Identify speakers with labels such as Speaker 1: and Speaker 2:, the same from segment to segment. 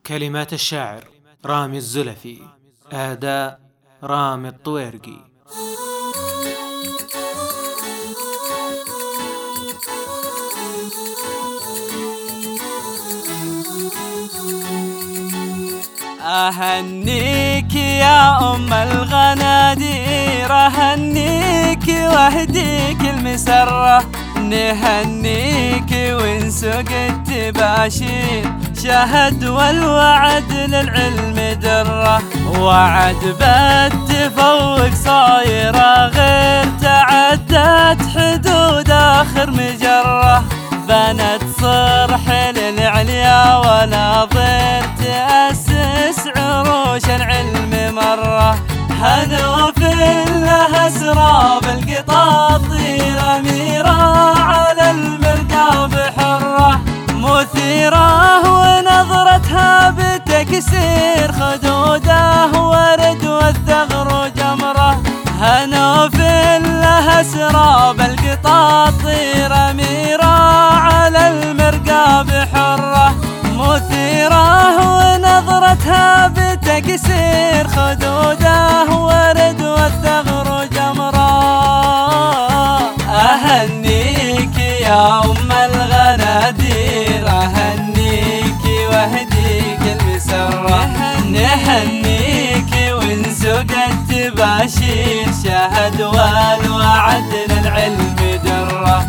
Speaker 1: كلمات الشاعر رامي الزلفي، أداء رامي الطويرقي.
Speaker 2: أهنيك يا أم الغنادير، أهنيك واهديك المسرة، نهنيك ونسوق التباشير شهد والوعد للعلم دره، وعد بالتفوق صايرة غير تعدت حدود آخر مجرة، بنت صرح للعليا ولا ضير تأسس عروش العلم مرة، هنوف لها سراب القطاطير أميرة على المركاب حرة، مثيرة ونظرتها بتكسير خدوده ورد والثغر جمرة، هنوف لها سراب القطاطير أميرة على المركاب حرة، مثيرة ونظرتها بتكسير خدوده ورد والثغر جمرة. أهنيك يا أم الغنادير، أهنيك واهديك المسرة، نهنيك ونسوق التباشير شهد والوعد للعلم دره.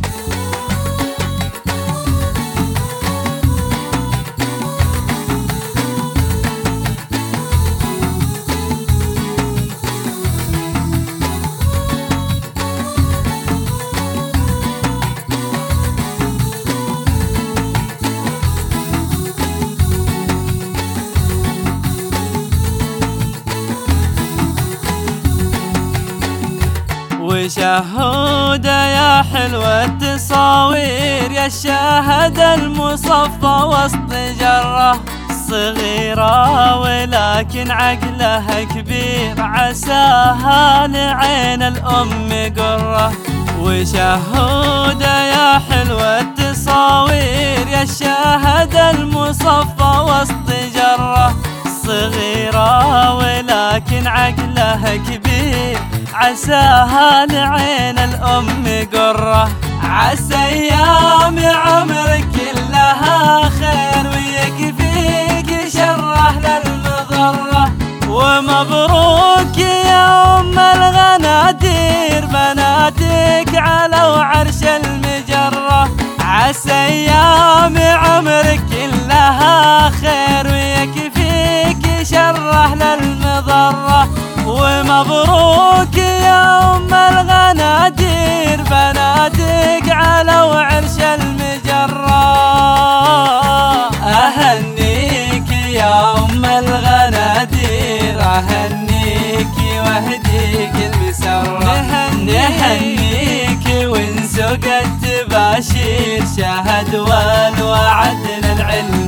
Speaker 2: وشهودة يا حلوة التصاوير، يا الشاهد المصفى وسط جرة، صغيرة ولكن عقلها كبير عساها لعين الأم قرة، وشهودة يا حلوة التصاوير، يا الشاهد المصفى وسط جرة، صغيرة ولكن عقلها كبير عساها لعين الأم قرة، عسى أيام عمرك كلها خير ويكفيك شره للمضرة، ومبروك يا أم الغنادير بناتك علوا عرش المجرة، عسى أيام عمرك كلها خير ويكفيك شره للمضرة، ومبروك يا أم الغنادير بناتك علوا عرش المجرة. أهنيك يا أم الغنادير، أهنيك واهديك المسرة، نهنيك ونسوق التباشير شهد والوعد للعلم